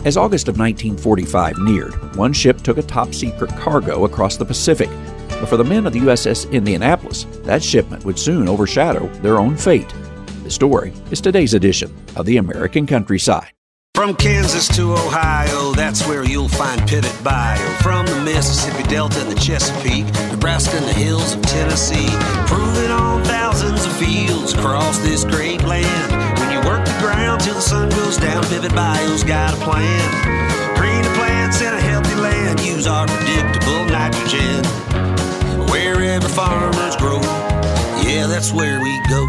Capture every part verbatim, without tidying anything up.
As August of nineteen forty-five neared, one ship took a top-secret cargo across the Pacific. But for the men of the U S S Indianapolis, that shipment would soon overshadow their own fate. The story is today's edition of the American Countryside. From Kansas to Ohio, that's where you'll find Pivot Bio. From the Mississippi Delta and the Chesapeake, Nebraska and the hills of Tennessee, proving on thousands of fields across this great land. When you work the ground till the sun goes down, Pivot Bio's got a plan. Greener plants and a healthy land, use our predictable nitrogen. Wherever farmers grow, yeah, that's where we go.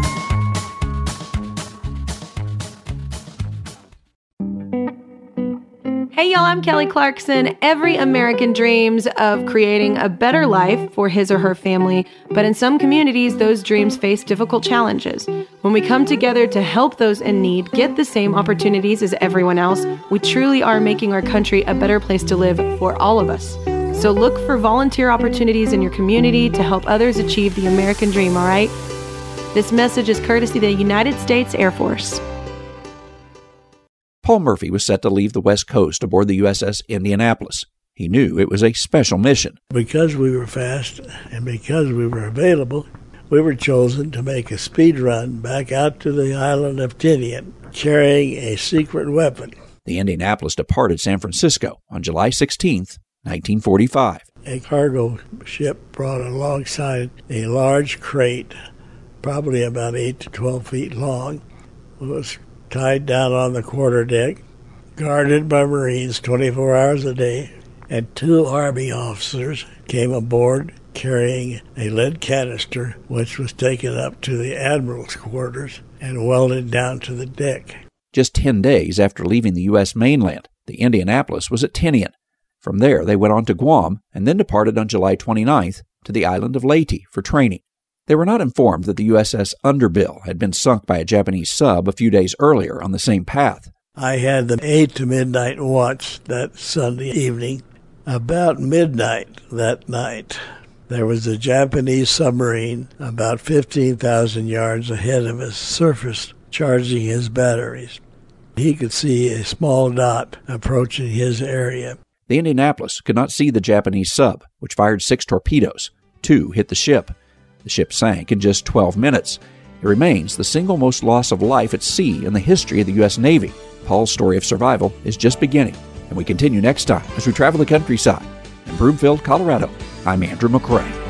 Hey y'all, I'm Kelly Clarkson. Every American dreams of creating a better life for his or her family, but in some communities, those dreams face difficult challenges. When we come together to help those in need get the same opportunities as everyone else, we truly are making our country a better place to live for all of us. So look for volunteer opportunities in your community to help others achieve the American dream, all right? This message is courtesy of the United States Air Force. Paul Murphy was set to leave the West Coast aboard the U S S Indianapolis. He knew it was a special mission. Because we were fast and because we were available, we were chosen to make a speed run back out to the island of Tinian, carrying a secret weapon. The Indianapolis departed San Francisco on July sixteenth, nineteen forty-five. A cargo ship brought alongside a large crate, probably about eight to twelve feet long. It was tied down on the quarterdeck, guarded by Marines twenty-four hours a day, and two Army officers came aboard carrying a lead canister, which was taken up to the Admiral's quarters and welded down to the deck. Just ten days after leaving the U S mainland, the Indianapolis was at Tinian. From there, they went on to Guam and then departed on July twenty-ninth to the island of Leyte for training. They were not informed that the U S S Underbill had been sunk by a Japanese sub a few days earlier on the same path. I had the eight to midnight watch that Sunday evening. About midnight that night, there was a Japanese submarine about fifteen thousand yards ahead of us, surfaced, charging his batteries. He could see a small dot approaching his area. The Indianapolis could not see the Japanese sub, which fired six torpedoes. Two hit the ship. The ship sank in just twelve minutes. It remains the single most loss of life at sea in the history of the U S Navy. Paul's story of survival is just beginning, and we continue next time as we travel the countryside. In Broomfield, Colorado, I'm Andrew McCrae.